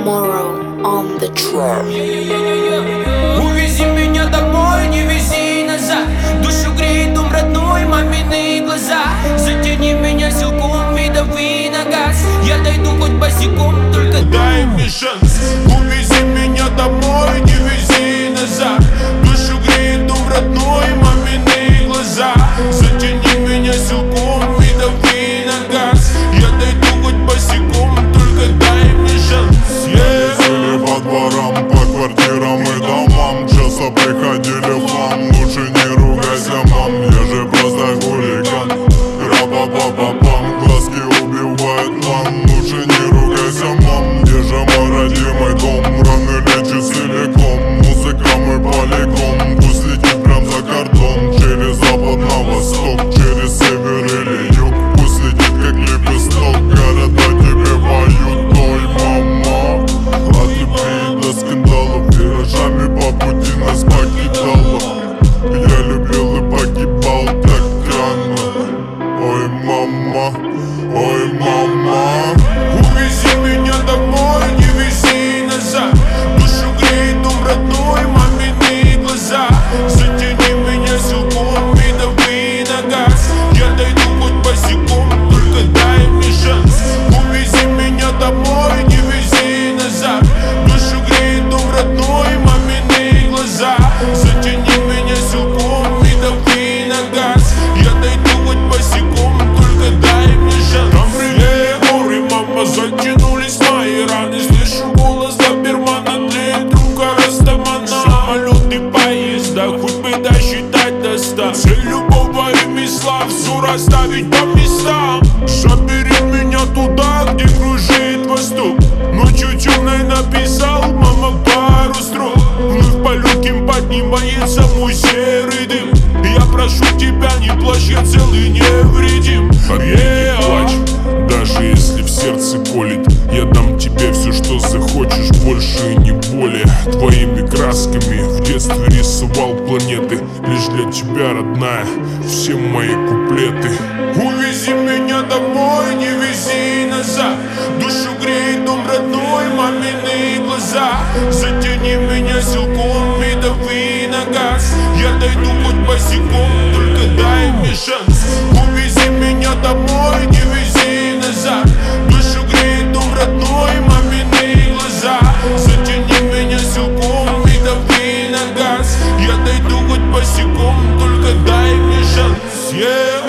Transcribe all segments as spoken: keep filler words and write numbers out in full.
Tomorrow on the track. Увези меня домой, не вези назад. Душу греет дом родной, мамины глаза. Затяни меня силком и дави на газ. Я дойду хоть босиком, только дай мне шанс. Увези меня домой, не вези назад. Душу греет дом родной, мамины глаза. Затяни меня силком и дави на газ. Я дойду хоть босиком, только дай мне шанс. Yeah. Жили по дворам, по квартирам и домам. Часто приходили в хлам. Лучше не ругайся, мам, я же просто хулиган. Ра-па-па-па-пам, глазки убивают план. Лучше не ругайся, мам, где же мой родимый дом? Раны лечит целиком, музыка мой полигон. Пусть летит прям за кордон, через запад на восток, через север или юг. Пусть летит как лепесток, города тебе поют. Ой, мама, от любви до скандалов, виражами по пути нас покидала. Я любил и погибал так рано. Ой, мама, ой, мама. Увези меня домой, не вези назад. Душу греет дом родной, мамины глаза. Затяни меня силком и дави на газ. Я дойду хоть босиком, только дай мне шанс. Увези меня домой, не вези назад. Душу греет дом родной, мамины глаза. Затяни меня силком и дави на газ. Я дойду хоть босиком, только дай мне шанс. Там ревели горы, мама, затянулись мои раны. Слышу голос добермана, тлеет рука растамана. Самолеты, поезда, хоть бы досчитать до ста. Цель любого ремесла, все расставить по местам. Забери меня туда, где кружит восток. Ночью темной написал, мама, пару строк. Вновь по легким поднимается мой серый дым. Я прошу тебя, не плачь, я цел и невредим. Не плачь, даже если в сердце колет. Я дам тебе все, что захочешь, больше и не более. Твоими красками в детстве рисовал планеты. Лишь для тебя, родная, все мои куплеты. Увези меня домой, не вези назад. Душу греет дом родной, мамины глаза. Затяни меня силком и дави на газ. Я дойду хоть босиком, только дай мне шанс. Увези меня домой, не вези назад. Душу греет дом родной, мамины глаза. Затяни меня силком и дави на газ. Я дойду хоть босиком, только дай мне шанс. Yeah.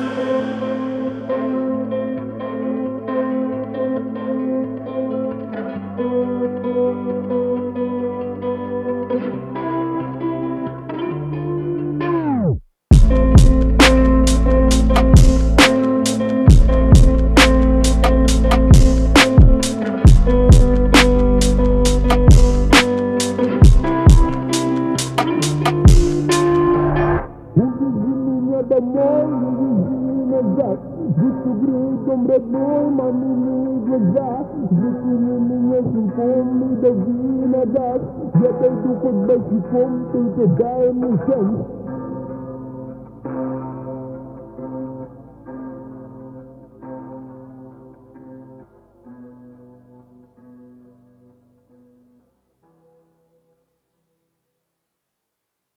Домой, не вези назад. Душу греет дом родной, мамины глаза. Затяни меня силком и дави на газ. Я дойду хоть босиком, только дай мне шанс.